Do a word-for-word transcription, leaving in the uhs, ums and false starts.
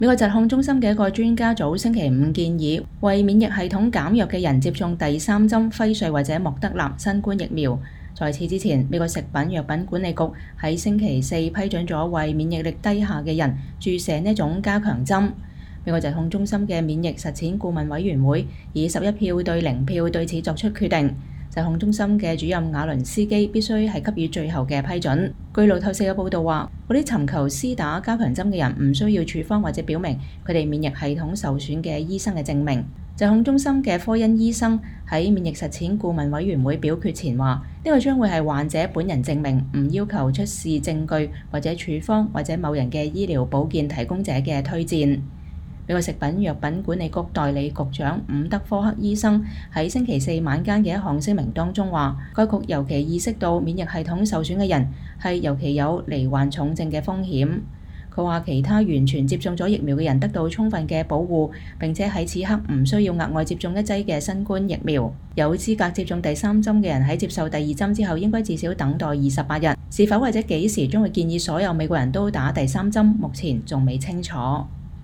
美國疾控中心嘅一個專家組星期五建議，為免疫系統減弱嘅人接種第三針輝瑞或者莫德納新冠疫苗。在此之前，美國食品藥品管理局喺星期四批准咗為免疫力低下嘅人注射呢種加強針。美國疾控中心嘅免疫實踐顧問委員會以十一票對零票對此作出決定。疾控中心嘅主任瓦倫斯基必須係給予最後嘅批准。據路透社嘅報導話，嗰啲尋求施打加強針嘅人唔需要處方或者表明佢哋免疫系統受損嘅醫生嘅證明。疾控中心嘅科恩醫生喺免疫實踐顧問委員會表決前話，呢個將會係患者本人證明，唔要求出示證據或者處方或者某人嘅醫療保健提供者嘅推薦。美國食品藥品管理局代理局長伍德科克醫生喺星期四晚間嘅一項聲明當中話，該局尤其意識到免疫系統受損嘅人係尤其有罹患重症嘅風險。佢話其他完全接種咗疫苗嘅人得到充分嘅保護，並且喺此刻唔需要額外接種一劑嘅新冠疫苗。有資格接種第三針嘅人喺接受第二針之後應該至少等待二十八日。是否或者幾時將會建議所有美國人都打第三針，目前仲未清楚。